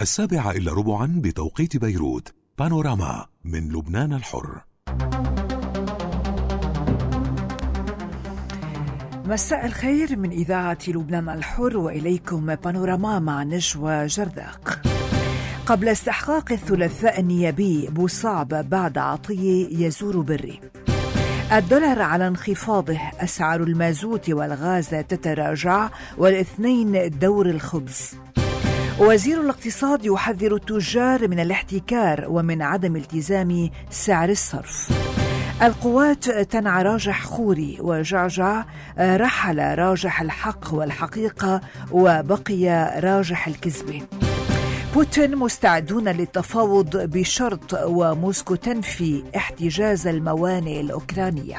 7:15 بتوقيت بيروت. بانوراما من لبنان الحر. مساء الخير من إذاعة لبنان الحر، وإليكم بانوراما مع نجوى جرداق. قبل استحقاق الثلاثاء النيابي بوصعب بعد عطية يزور بري. الدولار على انخفاضه، أسعار المازوت والغاز تتراجع، والاثنين دور الخبز. وزير الاقتصاد يحذر التجار من الاحتكار ومن عدم التزام سعر الصرف. القوات تنعى راجح خوري، وجعجع رحل راجح الحق والحقيقة وبقي راجح الكذبة. بوتين مستعدون للتفاوض بشرط، وموسكو تنفي احتجاز الموانئ الأوكرانية.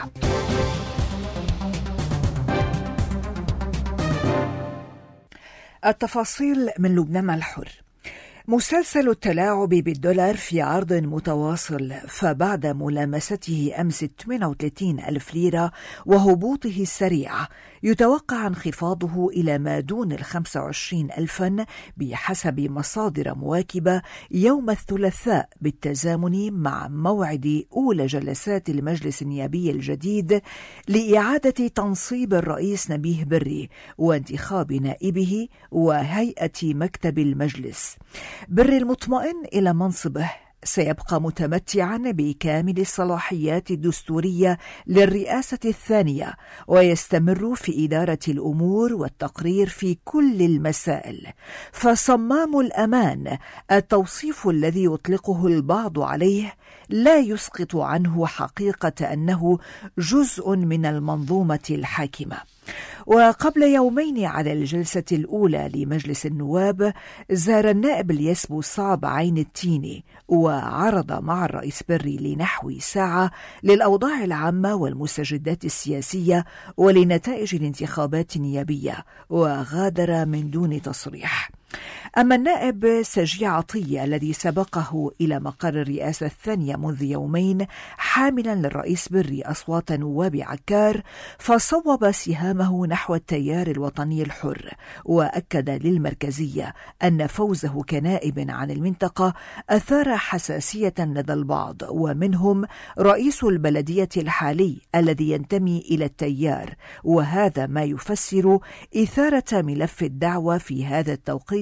التفاصيل من لبنان الحر. مسلسل التلاعب بالدولار في عرض متواصل، فبعد ملامسته أمس 38,000 ليرة وهبوطه السريع، يتوقع انخفاضه إلى ما دون 25,000 بحسب مصادر مواكبة يوم الثلاثاء، بالتزامن مع موعد أولى جلسات المجلس النيابي الجديد لإعادة تنصيب الرئيس نبيه بري وانتخاب نائبه وهيئة مكتب المجلس. بري المطمئن إلى منصبه سيبقى متمتعا بكامل الصلاحيات الدستورية للرئاسة الثانية، ويستمر في إدارة الأمور والتقرير في كل المسائل. فصمام الأمان، التوصيف الذي يطلقه البعض عليه، لا يسقط عنه حقيقة أنه جزء من المنظومة الحاكمة. وقبل يومين على الجلسة الأولى لمجلس النواب، زار النائب الياس بوصعب عين التيني وعرض مع الرئيس بري لنحو ساعة للأوضاع العامة والمستجدات السياسية ولنتائج الانتخابات النيابية، وغادر من دون تصريح. أما النائب سجي عطية الذي سبقه إلى مقر الرئاسة الثانية منذ يومين حاملا للرئيس بري أصوات نواب عكار، فصوب سهامه نحو التيار الوطني الحر، وأكد للمركزية أن فوزه كنائب عن المنطقة أثار حساسية لدى البعض، ومنهم رئيس البلدية الحالي الذي ينتمي إلى التيار، وهذا ما يفسر إثارة ملف الدعوة في هذا التوقيت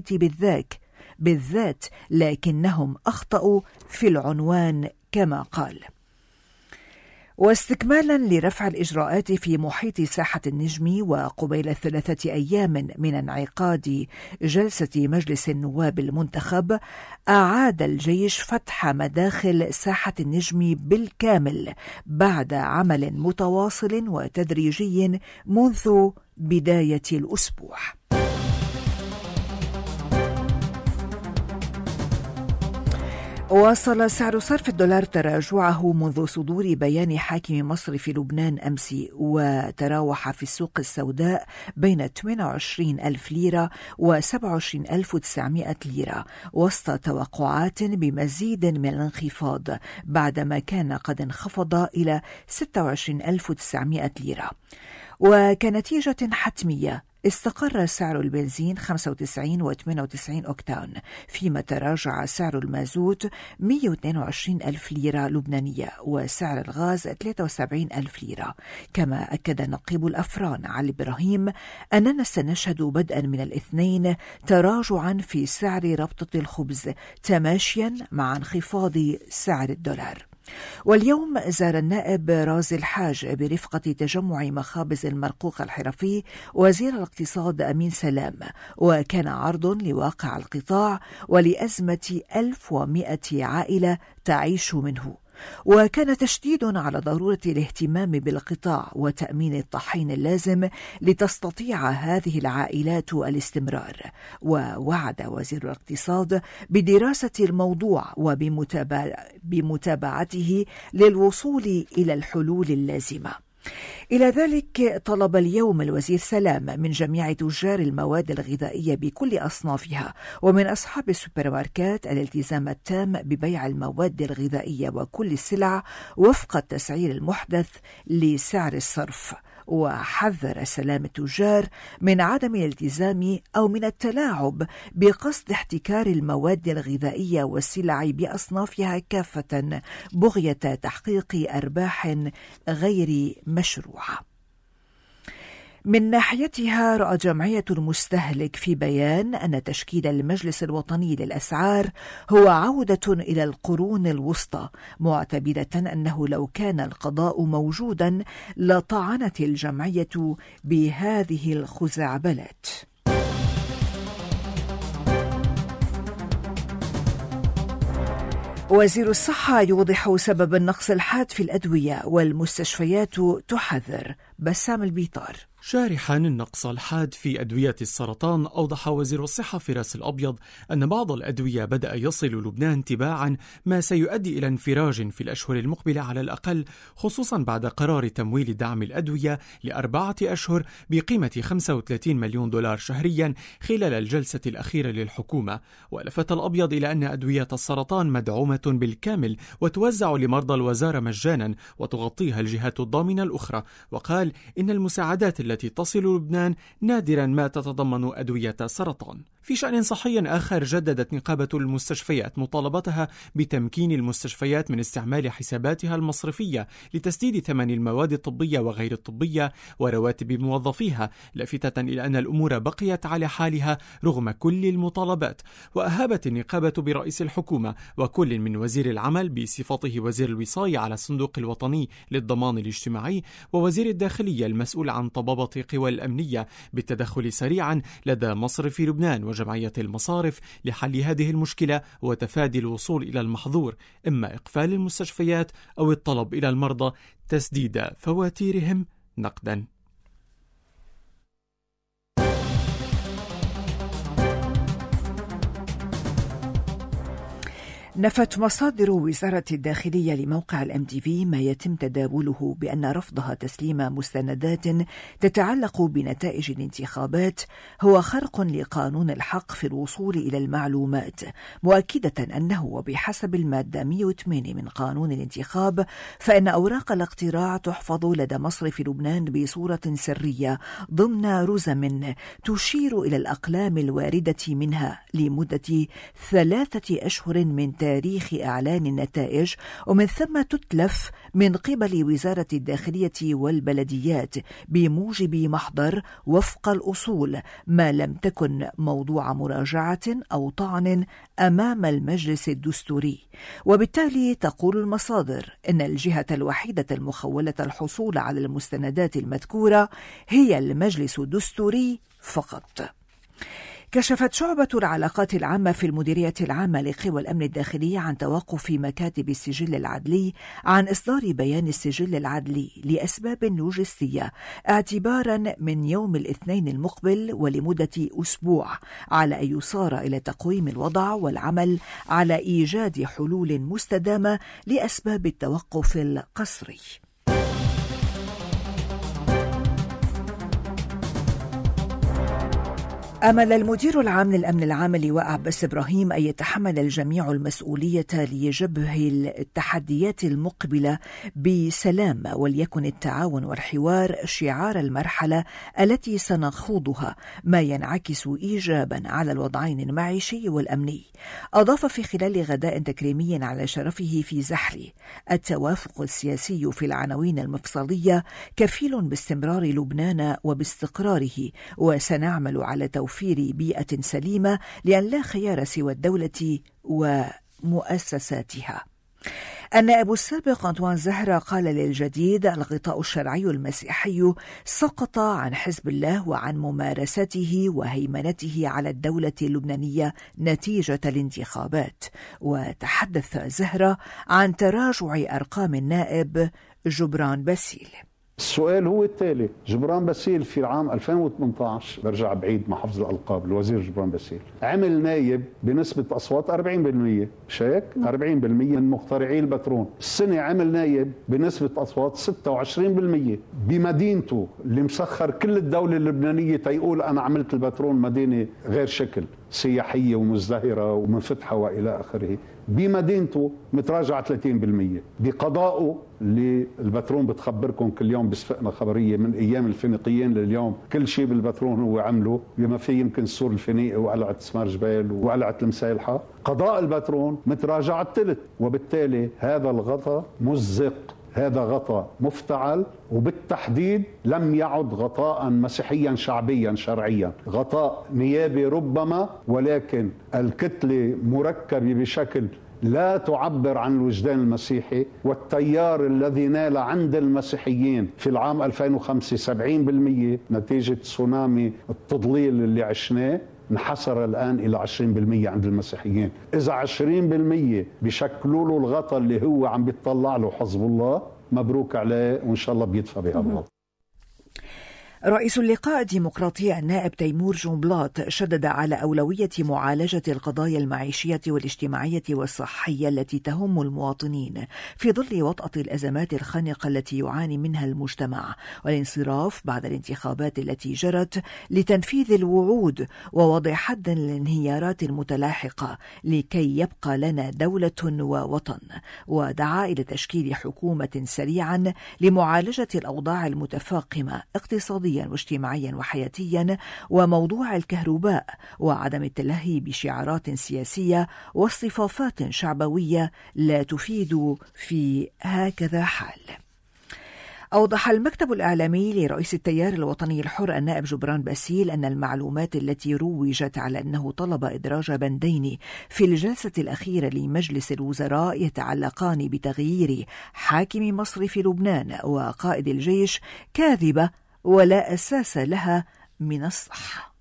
بالذات، لكنهم أخطأوا في العنوان كما قال. واستكمالا لرفع الإجراءات في محيط ساحة النجم، وقبيل 3 أيام من انعقاد جلسة مجلس النواب المنتخب، أعاد الجيش فتح مداخل ساحة النجم بالكامل بعد عمل متواصل وتدريجي منذ بداية الأسبوع. واصل سعر صرف الدولار تراجعه منذ صدور بيان حاكم مصرف لبنان أمس، وتراوح في السوق السوداء بين 28,000 ليرة و27,900 ليرة، وسط توقعات بمزيد من الانخفاض بعدما كان قد انخفض إلى 26,900 ليرة. وكنتيجة حتمية، استقر سعر البنزين 95 و98 أوكتان، فيما تراجع سعر المازوت 122,000 ليرة لبنانية، وسعر الغاز 73,000 ليرة. كما أكد نقيب الأفران علي إبراهيم أننا سنشهد بدءا من الاثنين تراجعا في سعر ربطة الخبز، تماشيا مع انخفاض سعر الدولار. واليوم زار النائب رازي الحاج برفقة تجمع مخابز المرقوق الحرفي وزير الاقتصاد أمين سلام، وكان عرض لواقع القطاع ولأزمة 1100 عائلة تعيش منه، وكان تشديد على ضرورة الاهتمام بالقطاع وتأمين الطحين اللازم لتستطيع هذه العائلات الاستمرار. ووعد وزير الاقتصاد بدراسة الموضوع وبمتابعته للوصول إلى الحلول اللازمة. إلى ذلك طلب اليوم الوزير سلام من جميع تجار المواد الغذائية بكل أصنافها ومن أصحاب السوبرماركات الالتزام التام ببيع المواد الغذائية وكل السلع وفق التسعير المحدث لسعر الصرف. وحذر سلام التجار من عدم الالتزام أو من التلاعب بقصد احتكار المواد الغذائية والسلع بأصنافها كافة بغية تحقيق أرباح غير مشروعة. من ناحيتها رأت جمعية المستهلك في بيان أن تشكيل المجلس الوطني للأسعار هو عودة إلى القرون الوسطى، معتبرة أنه لو كان القضاء موجودا لطعنت الجمعية بهذه الخزعبلات. وزير الصحة يوضح سبب النقص الحاد في الأدوية والمستشفيات تحذر. بسام البيطار. شارحا النقص الحاد في أدوية السرطان، أوضح وزير الصحة فراس الأبيض أن بعض الأدوية بدأ يصل لبنان تباعا، ما سيؤدي إلى انفراج في الأشهر المقبلة على الأقل، خصوصا بعد قرار تمويل دعم الأدوية ل4 أشهر بقيمة 35 مليون دولار شهريا خلال الجلسة الأخيرة للحكومة. ولفت الأبيض إلى أن أدوية السرطان مدعومة بالكامل وتوزع لمرضى الوزارة مجانا وتغطيها الجهات الضامنة الأخرى، وقال إن المساعدات التي تصل لبنان نادرا ما تتضمن أدوية سرطان. في شأن صحي آخر، جددت نقابة المستشفيات مطالبتها بتمكين المستشفيات من استعمال حساباتها المصرفية لتسديد ثمن المواد الطبية وغير الطبية ورواتب موظفيها، لافتة إلى أن الأمور بقيت على حالها رغم كل المطالبات. وأهابت النقابة برئيس الحكومة وكل من وزير العمل بصفته وزير الوصاية على الصندوق الوطني للضمان الاجتماعي ووزير الداخلية المسؤول عن طبابة قوى الأمنية بالتدخل سريعا لدى مصرف لبنان وجمعية المصارف لحل هذه المشكلة وتفادي الوصول إلى المحظور، إما إقفال المستشفيات أو الطلب إلى المرضى تسديد فواتيرهم نقدا. نفت مصادر وزارة الداخلية لموقع الMTV ما يتم تداوله بأن رفضها تسليم مستندات تتعلق بنتائج الانتخابات هو خرق لقانون الحق في الوصول إلى المعلومات، مؤكدة أنه وبحسب المادة 108 من قانون الانتخاب فإن أوراق الاقتراع تحفظ لدى مصرف لبنان بصورة سرية ضمن رزم تشير إلى الأقلام الواردة منها لمدة 3 أشهر من تاريخ إعلان النتائج، ومن ثم تتلف من قبل وزارة الداخلية والبلديات بموجب محضر وفق الأصول، ما لم تكن موضوع مراجعة أو طعن أمام المجلس الدستوري. وبالتالي تقول المصادر إن الجهة الوحيدة المخولة الحصول على المستندات المذكورة هي المجلس الدستوري فقط. كشفت شعبة العلاقات العامة في المديرية العامة لقوى الأمن الداخلي عن توقف مكاتب السجل العدلي عن إصدار بيان السجل العدلي لأسباب لوجستية اعتبارا من يوم الاثنين المقبل ولمدة أسبوع، على أن يصار إلى تقويم الوضع والعمل على إيجاد حلول مستدامة لأسباب التوقف القسري. أمل المدير العام للأمن العام اللواء عباس إبراهيم أن يتحمل الجميع المسؤولية لجبه التحديات المقبلة بسلام، وليكن التعاون والحوار شعار المرحلة التي سنخوضها، ما ينعكس إيجابا على الوضعين المعيشي والأمني. أضاف في خلال غداء تكريمي على شرفه في زحلي: التوافق السياسي في العناوين المفصلية كفيل باستمرار لبنان وباستقراره، وسنعمل على توفير بيئة سليمة لأن لا خيار سوى الدولة ومؤسساتها. النائب السابق أنطوان زهرة قال للجديد: الغطاء الشرعي المسيحي سقط عن حزب الله وعن ممارسته وهيمنته على الدولة اللبنانية نتيجة الانتخابات. وتحدث زهرة عن تراجع أرقام النائب جبران باسيل. السؤال هو التالي: جبران باسيل في العام 2018، برجع بعيد مع حفظ الألقاب، الوزير جبران باسيل عمل نايب بنسبة أصوات 40%، مش هيك؟ 40% من مخترعي البترون. السنة عمل نايب بنسبة أصوات 26% بمدينته اللي مسخر كل الدولة اللبنانية تيقول أنا عملت البترون مدينة غير شكل. سياحية ومزدهرة ومنفتحة وإلى آخره. بمدينته متراجع 30%. بقضائه اللي البترون بتخبركم كل يوم بسفقنا خبرية من أيام الفينيقيين لليوم، كل شيء بالبترون هو عمله بما فيه يمكن السور الفينيقي وقلعة سمار جبال وقلعة المسايلحة. قضاء البترون متراجع الثلث، وبالتالي هذا الغطاء مزق، هذا غطاء مفتعل، وبالتحديد لم يعد غطاء مسيحيا شعبيا شرعيا، غطاء نيابي ربما، ولكن الكتلة مركبة بشكل لا تعبر عن الوجدان المسيحي. والتيار الذي نال عند المسيحيين في العام 2005 70% نتيجة تسونامي التضليل اللي عشناه، انحسر الآن إلى 20% عند المسيحيين. إذا 20% بيشكلوا له الغطاء اللي هو عم بيطلع له حزب الله، مبروك عليه وإن شاء الله بيدفع بها الغطاء. رئيس اللقاء الديمقراطي النائب تيمور جنبلاط شدد على أولوية معالجة القضايا المعيشية والاجتماعية والصحية التي تهم المواطنين في ظل وطأة الأزمات الخانقة التي يعاني منها المجتمع، والانصراف بعد الانتخابات التي جرت لتنفيذ الوعود ووضع حد للانهيارات المتلاحقة لكي يبقى لنا دولة ووطن. ودعا إلى تشكيل حكومة سريعا لمعالجة الأوضاع المتفاقمة اقتصاديا واجتماعيا وحياتيا وموضوع الكهرباء، وعدم التلهي بشعارات سياسية واصطفافات شعبوية لا تفيد في هكذا حال. أوضح المكتب الإعلامي لرئيس التيار الوطني الحر النائب جبران باسيل أن المعلومات التي روجت على أنه طلب إدراج بندين في الجلسة الأخيرة لمجلس الوزراء يتعلقان بتغيير حاكم مصرف لبنان وقائد الجيش كاذبة ولا أساس لها من الصحة.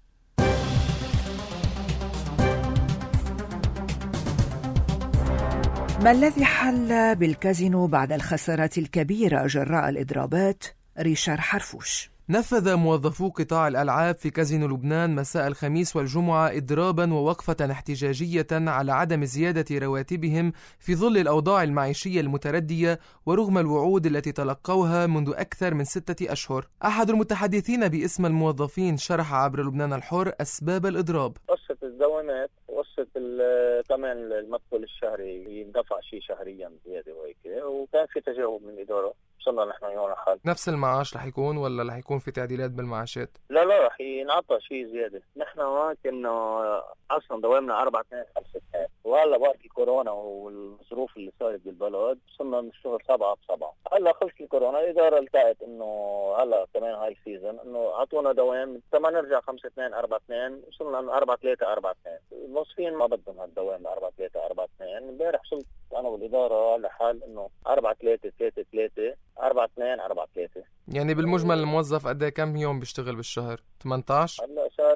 ما الذي حل بالكازينو بعد الخسارات الكبيرة جراء الإضرابات؟ ريشار حرفوش. نفذ موظفو قطاع الألعاب في كازينو لبنان مساء الخميس والجمعة إضرابا ووقفة احتجاجية على عدم زيادة رواتبهم في ظل الأوضاع المعيشية المتردية ورغم الوعود التي تلقوها منذ أكثر من 6 أشهر. أحد المتحدثين باسم الموظفين شرح عبر لبنان الحر أسباب الإضراب. قصة الدوامات وقصة كمان المدخول الشهري يندفع شيء شهريا زيادة وهيك، وكان في تجاوب من الإدارة. وصلنا نحن اليوم حال نفس المعاش رح يكون ولا رح يكون في تعديلات بالمعاشات؟ لا رح ينعطى شيء زيادة. نحن كنا أصلا دوامنا 4-2-5-2، وهلا وقت الكورونا والظروف اللي صارت بالبلد صرنا نشتغل 7/7. هلا خلص الكورونا الإدارة التقت إنه هلا كمان هاي سيزن إنه عطونا دوام تما نرجع 5-2-4-2، وصلنا 4-3-4-2. الموظفين ما بدهم هالدوام 4-3-4-2. امبارح وصلت أنا والإدارة لحال إنه 4-3-3-3 4-2-4-3. يعني بالمجمل الموظف قد كم يوم بيشتغل بالشهر؟ 18؟ هلا صار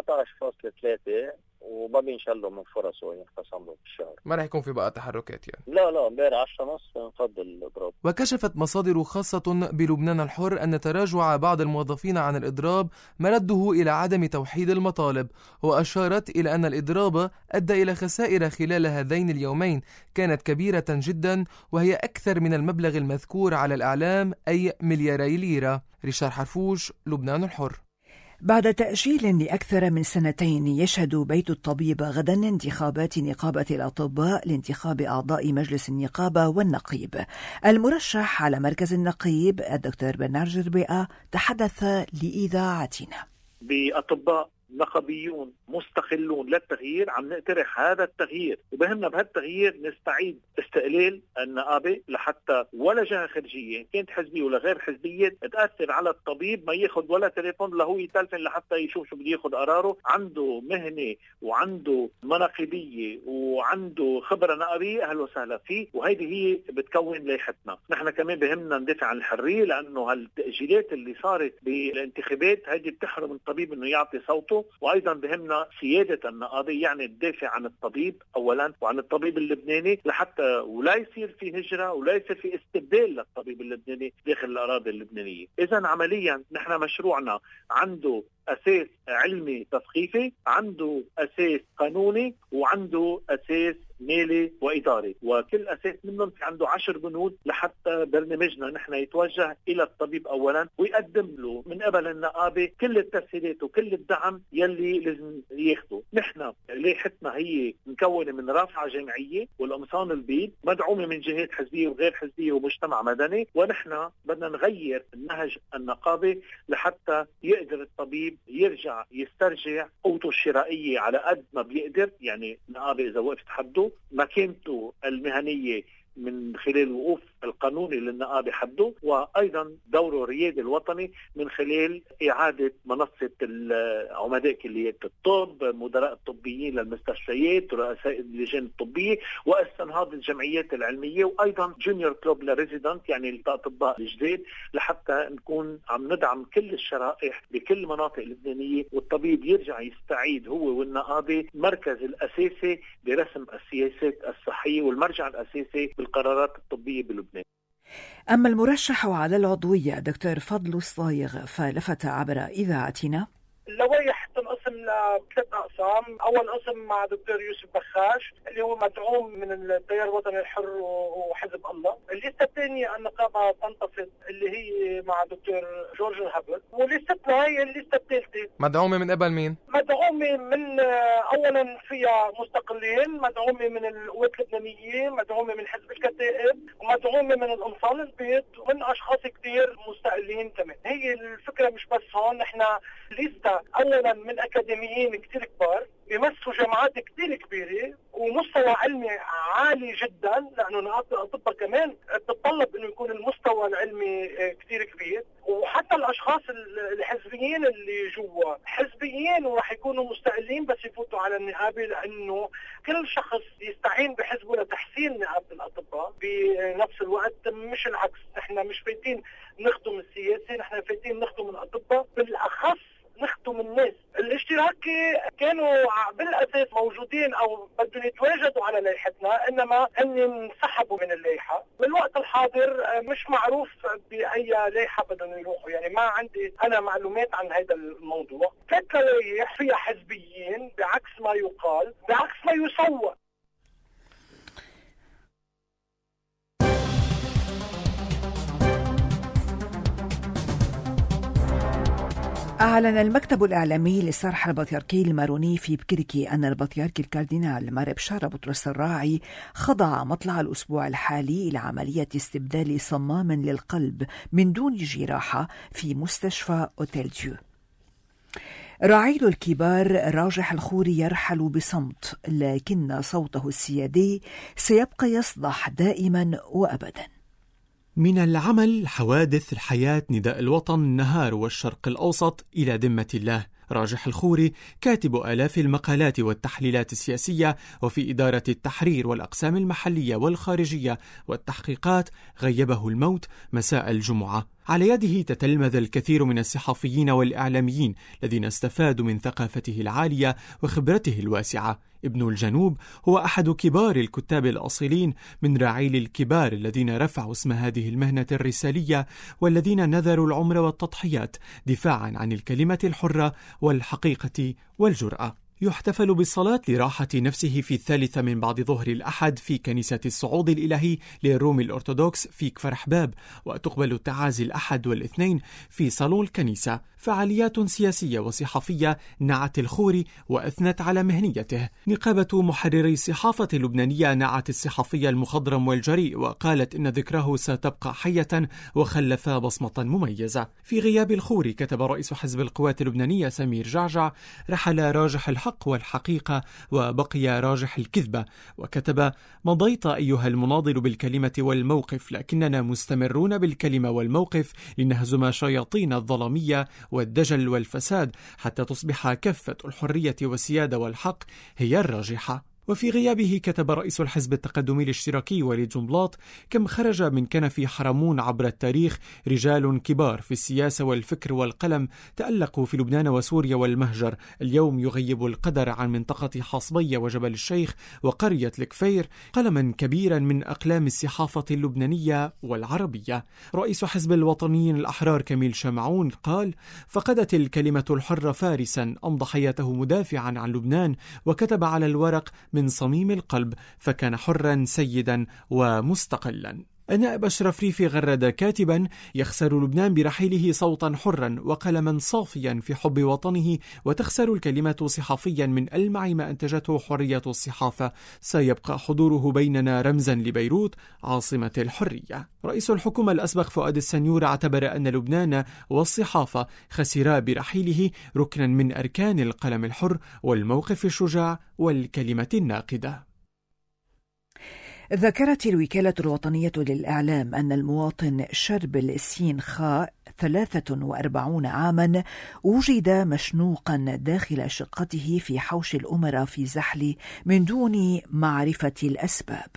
17.3 وما بينشلوا من فرصه ينقسم له بالشهر. ما رح يكون في بقى تحركات يعني؟ لا امبارح 10:30 انفض الإضراب. وكشفت مصادر خاصة بلبنان الحر أن تراجع بعض الموظفين عن الإضراب مرده إلى عدم توحيد المطالب، وأشارت إلى أن الإضراب أدى إلى خسائر خلال هذين اليومين كانت كبيرة جدا، وهي أكثر من المبلغ المذكور على الإعلام أي 2 ليرة. ريشار حرفوش، لبنان الحر. بعد تأجيل لأكثر من 2 يشهد بيت الطبيب غدا انتخابات نقابة الأطباء لانتخاب أعضاء مجلس النقابة والنقيب. المرشح على مركز النقيب الدكتور بنار جربيئة تحدث لإذاعتنا. بأطباء نقابيون مستقلون للتغيير عم نقترح هذا التغيير، وبهمنا بهالتغيير نستعيد استقلال النقابة لحتى ولا جهة خارجية كانت حزبية ولا غير حزبية تأثر على الطبيب، ما ياخد ولا تليفون له يتلفن لحتى يشوف شو بده ياخد قراره. عنده مهنة وعنده مناقبية وعنده خبرة نقابية، أهلا وسهلا فيه، وهيدي هي بتكون لائحتنا. نحن كمان بهمنا ندافع عن الحرية، لأنه هالتأجيلات اللي صارت بالانتخابات هيدي بتحرم الطبيب إنه يعطي صوته. وأيضا بهمنا سيادة النقابة، يعني الدافع عن الطبيب أولا وعن الطبيب اللبناني لحتى ولا يصير في هجرة ولا يصير في استبدال للطبيب اللبناني داخل الأراضي اللبنانية. إذن عمليا نحن مشروعنا عنده أساس علمي تثقيفي، عنده أساس قانوني، وعنده أساس مالي وإداري، وكل أساس منهم في عنده 10 بنود لحتى برنامجنا نحن يتوجه إلى الطبيب أولا ويقدم له من قبل النقابة كل التسهيلات وكل الدعم يلي لازم ياخده. نحن لائحتنا هي مكونة من رافعة جامعية والقمصان البيض مدعومة من جهات حزبية وغير حزبية ومجتمع مدني، ونحن بدنا نغير النهج النقابة لحتى يقدر الطبيب يرجع يسترجع قوته الشرائية على قد ما بيقدر. يعني النقابة إذا وقفت حده مكانته المهنية من خلال الوقوف القانوني للنقابة حده، وأيضا دوره الريادي الوطني من خلال إعادة منصة عمداء كليات الطب، مدراء الطبيين للمستشفيات، رؤساء اللجان الطبية، واستنهاض الجمعيات العلمية، وأيضا جونيور كلوب لريزيدنت يعني الأطباء الجداد، لحتى نكون عم ندعم كل الشرائح بكل مناطق اللبنانية، والطبيب يرجع يستعيد هو والنقابة مركز الأساسي برسم السياسات الصحية والمرجع الأساسي بالقرارات الطبية بلبنان. أما المرشح على العضوية دكتور فضل الصايغ فلفت عبر إذاعتنا: اللوائح تنقسم لثلاث أقسام. أول قسم مع دكتور يوسف بخاش اللي هو مدعوم من التيار الوطني الحر وحزب الله. الليستة الثانية النقابة تنتفض اللي هي مع دكتور جورج الهبل. وليستنا هي الليستة الثالثة مدعومة من قبل مين؟ مدعومة من أولا فيها مستقلين، مدعومة من القوات اللبنانية، مدعومة من حزب الكتائب، ومدعومة من القمصان البيض، ومن أشخاص كتير مستقلين كمان. هي الفكرة مش بس هون، نحن ليستة أولا من أكاديميين كتير كبار بيمثلوا جامعات كتير كبيرة ومستوى علمي عالي جدا، لأنه نقابة الأطباء كمان تتطلب أنه يكون المستوى العلمي كتير كبير. وحتى الأشخاص الحزبيين اللي جوا حزبيين وراح يكونوا مستقلين بس يفوتوا على النقابة، لأنه كل شخص يستعين بحزبه لتحسين نقابة الأطباء. بنفس الوقت مش العكس، نحن مش فايتين نخدم السياسة، نحن فايتين نخدم الأطباء، بالأخص نخدم الناس. الاشتراكي كانوا بالأساس موجودين أو بدهم يتواجدوا على لائحتنا، إنما هن انسحبوا من اللائحة. بالوقت الحاضر مش معروف بأي لائحة بدهم يروحوا، يعني ما عندي أنا معلومات عن هذا الموضوع. ثلاث لوائح فيها حزبيين بعكس ما يقال، بعكس ما يسوى. أعلن المكتب الإعلامي للصرح البطريركي الماروني في بكركي أن البطريرك الكاردينال مار بشارة بطرس الراعي خضع مطلع الأسبوع الحالي إلى عملية استبدال صمام للقلب من دون جراحة في مستشفى أوتيل ديو. راعيل الكبار راجح الخوري يرحل بصمت، لكن صوته السيادي سيبقى يصدح دائما وأبدا. من العمل حوادث الحياة نداء الوطن النهار والشرق الأوسط إلى ذمة الله. راجح الخوري كاتب آلاف المقالات والتحليلات السياسية وفي إدارة التحرير والأقسام المحلية والخارجية والتحقيقات غيبه الموت مساء الجمعة. على يده تتلمذ الكثير من الصحفيين والإعلاميين الذين استفادوا من ثقافته العالية وخبرته الواسعة. ابن الجنوب هو أحد كبار الكتاب الأصيلين من راعيل الكبار الذين رفعوا اسم هذه المهنة الرسالية والذين نذروا العمر والتضحيات دفاعا عن الكلمة الحرة والحقيقة والجرأة. يحتفل بالصلاة لراحة نفسه في 3 من بعد ظهر الأحد في كنيسة الصعود الإلهي للروم الأرثوذكس في كفر حباب، وتقبل التعازي الأحد والاثنين في صالون الكنيسة. فعاليات سياسية وصحفية نعت الخوري وأثنت على مهنيته. نقابة محرري الصحافة اللبنانية نعت الصحفي المخضرم والجريء وقالت إن ذكره ستبقى حية وخلف بصمة مميزة. في غياب الخوري كتب رئيس حزب القوات اللبنانية سمير جعجع: رحل راجح الحق والحقيقة وبقي راجح الكذبة. وكتب: مضيت أيها المناضل بالكلمة والموقف، لكننا مستمرون بالكلمة والموقف لنهزم شياطين الظلامية والدجل والفساد حتى تصبح كفة الحرية والسيادة والحق هي الراجحة. وفي غيابه كتب رئيس الحزب التقدمي الاشتراكي وليد جنبلاط: كم خرج من كنف حرمون عبر التاريخ رجال كبار في السياسة والفكر والقلم، تألقوا في لبنان وسوريا والمهجر، اليوم يغيب القدر عن منطقة حصبية وجبل الشيخ وقرية الكفير قلما كبيرا من أقلام الصحافة اللبنانية والعربية. رئيس حزب الوطنيين الأحرار كميل شمعون قال: فقدت الكلمة الحرة فارسا أمضى حياته مدافعا عن لبنان، وكتب على الورق من صميم القلب، فكان حرا سيدا ومستقلا. النائب أشرف ريفي غرد كاتبا: يخسر لبنان برحيله صوتا حرا وقلما صافيا في حب وطنه، وتخسر الكلمة صحفيا من ألمع ما أنتجته حرية الصحافة، سيبقى حضوره بيننا رمزا لبيروت عاصمة الحرية. رئيس الحكومة الأسبق فؤاد السنيور اعتبر أن لبنان والصحافة خسرا برحيله ركنا من أركان القلم الحر والموقف الشجاع والكلمة الناقدة. ذكرت الوكالة الوطنية للإعلام أن المواطن شربل السين خاء 43 عاما وجد مشنوقا داخل شقته في حوش الأمراء في زحلي من دون معرفة الأسباب.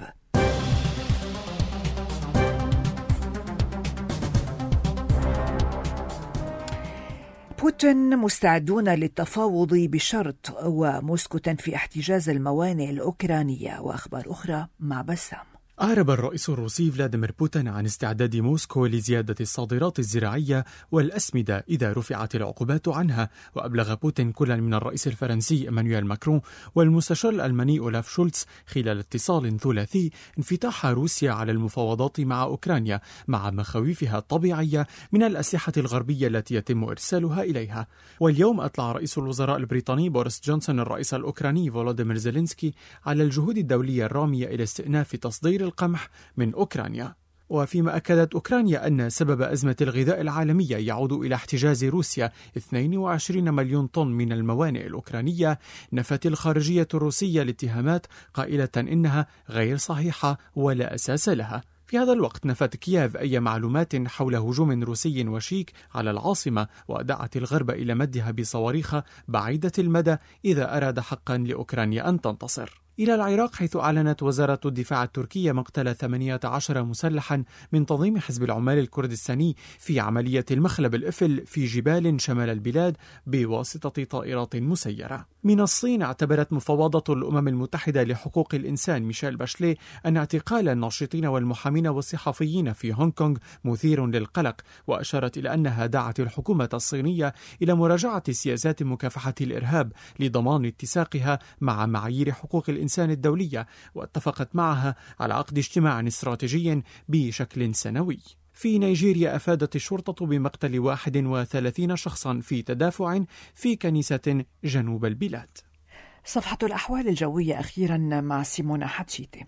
بوتين مستعدون للتفاوض بشرط، وموسكو تنفي احتجاز الموانئ الأوكرانية. وأخبار أخرى مع بسام. أعرب الرئيس الروسي فلاديمير بوتين عن استعداد موسكو لزيادة الصادرات الزراعية والأسمدة إذا رفعت العقوبات عنها. وأبلغ بوتين كلا من الرئيس الفرنسي إيمانويل ماكرون والمستشار الألماني أولاف شولتز خلال اتصال ثلاثي انفتاح روسيا على المفاوضات مع أوكرانيا مع مخاوفها الطبيعية من الأسلحة الغربية التي يتم إرسالها إليها. واليوم أطلع رئيس الوزراء البريطاني بوريس جونسون الرئيس الأوكراني فولوديمير زيلينسكي على الجهود الدولية الرامية إلى استئناف تصدير القمح من أوكرانيا. وفيما أكدت أوكرانيا أن سبب أزمة الغذاء العالمية يعود إلى احتجاز روسيا 22 مليون طن من الموانئ الأوكرانية، نفت الخارجية الروسية الاتهامات قائلة إنها غير صحيحة ولا أساس لها. في هذا الوقت نفت كييف أي معلومات حول هجوم روسي وشيك على العاصمة، ودعت الغرب إلى مدها بصواريخ بعيدة المدى إذا أراد حقا لأوكرانيا أن تنتصر. إلى العراق، حيث أعلنت وزارة الدفاع التركية مقتل 18 مسلحا من تنظيم حزب العمال الكردستاني في عملية المخلب الإفل في جبال شمال البلاد بواسطة طائرات مسيرة. من الصين، اعتبرت مفوضة الأمم المتحدة لحقوق الإنسان ميشيل باشلي أن اعتقال الناشطين والمحامين والصحفيين في هونغ كونغ مثير للقلق، وأشارت إلى أنها دعت الحكومة الصينية إلى مراجعة سياسات مكافحة الإرهاب لضمان اتساقها مع معايير حقوق الإنسان الدولية، واتفقت معها على عقد اجتماع استراتيجي بشكل سنوي. في نيجيريا، أفادت الشرطة بمقتل 31 شخصا في تدافع في كنيسة جنوب البلاد. صفحة الأحوال الجوية أخيرا مع سيمونا حتشيتي.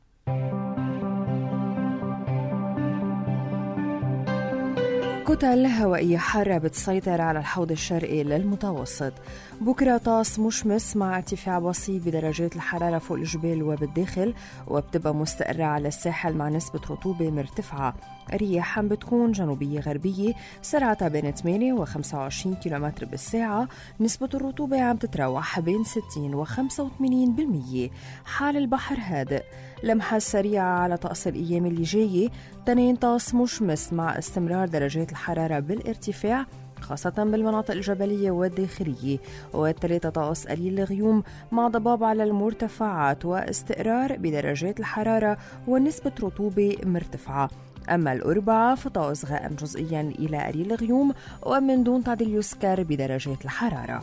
كتل هوائية حارة بتسيطر على الحوض الشرقي للمتوسط. بكرة طقس مشمس مع ارتفاع بسيط بدرجات الحرارة فوق الجبال وبالداخل، وبتبقى مستقرة على الساحل مع نسبة رطوبة مرتفعة. الرياح عم بتكون جنوبية غربية سرعتها بين 8 و 25 كيلومتر بالساعة. نسبة الرطوبة عم تتراوح بين 60 و 85%. حال البحر هادئ. لمحة سريعة على طقس الأيام اللي جاية. تنين طقس مشمس مع استمرار درجات الحرارة بالارتفاع خاصة بالمناطق الجبلية والداخلية. والثلاثة طقس قليل الغيوم مع ضباب على المرتفعات واستقرار بدرجات الحرارة ونسبة رطوبة مرتفعة. أما الأربعاء فطقس غائم جزئيا إلى قليل الغيوم ومن دون تعديل يذكر بدرجات الحرارة.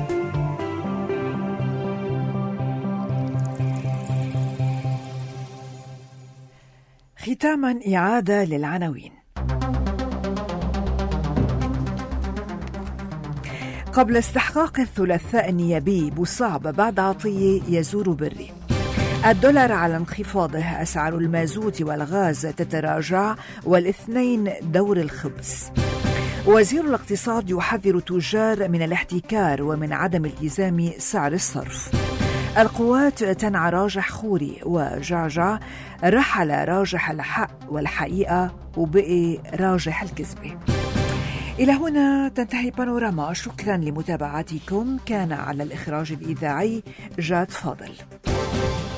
ختاما إعادة للعناوين. قبل استحقاق الثلاثاء النيابي، بوصعب بعد عطية يزور بري. الدولار على انخفاضه، أسعار المازوت والغاز تتراجع والاثنين دور الخبز. وزير الاقتصاد يحذر التجار من الاحتكار ومن عدم التزام سعر الصرف. القوات تنعى راجح خوري، وجعجع رحل راجح الحق والحقيقة وبقي راجح الكذبة. إلى هنا تنتهي بانوراما. شكرا لمتابعتكم. كان على الإخراج الإذاعي جاد فاضل.